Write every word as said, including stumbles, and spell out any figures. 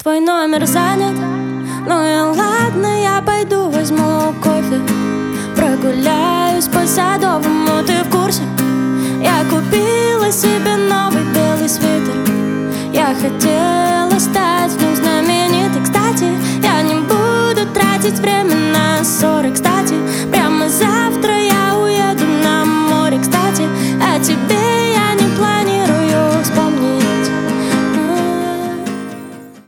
твой номер занят. Ну и ладно, я пойду возьму кофе, прогуляюсь по Садовому, ты в курсе? Я купила себе новый белый свитер. Я хотела